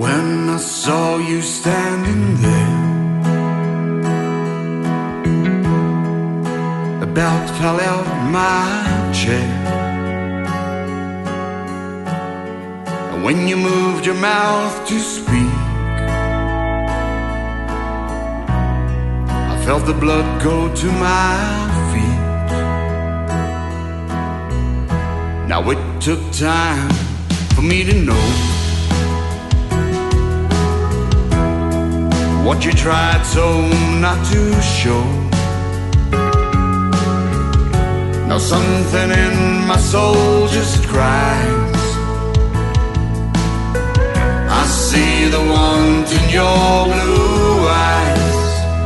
When I saw you standing there, about fell out my chair. And when you moved your mouth to speak, I felt the blood go to my feet. Now it took time for me to know what you tried so not to show. Now something in my soul just cries. I see the want in your blue eyes.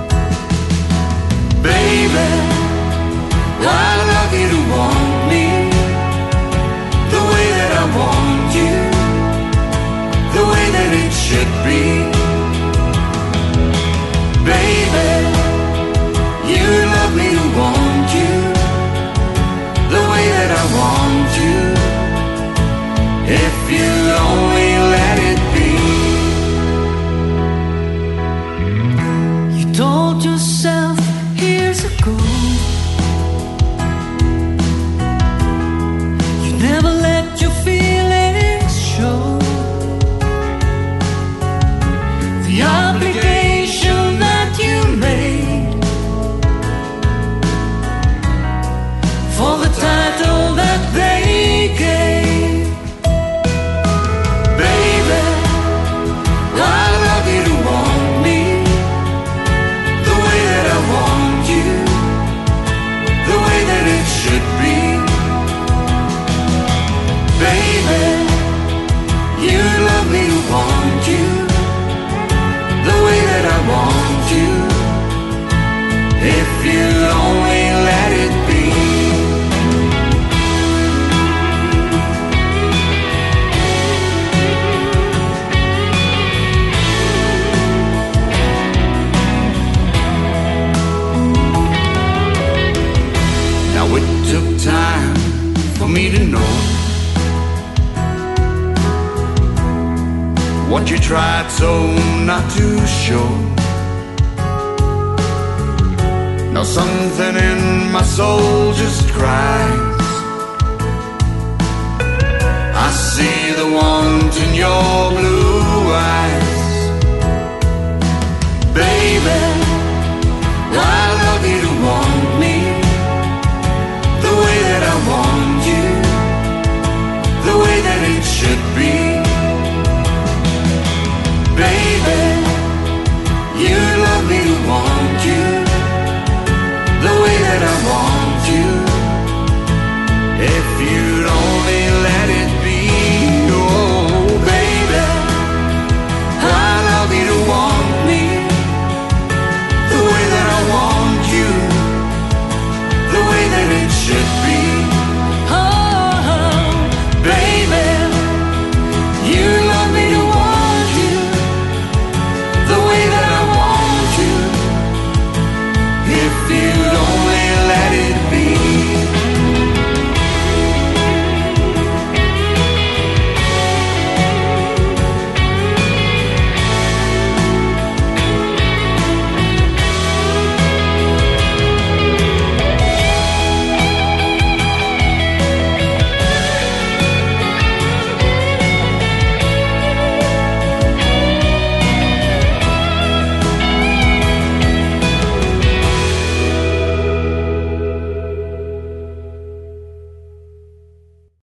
Baby, I love you to want me the way that I want you, the way that it should be. Baby, you love me to want you the way that I want you, if you only let it be. You told yourself years ago you never let your feelings show. The obligation that you made for the title that they gave. Baby, I love you to want me the way that I want you, the way that it should be. Baby, you love me to want you the way that I want you, if you only let it be. Now it took time for me to know what you tried so not to show. Now something in my soul just cries. I see the want in your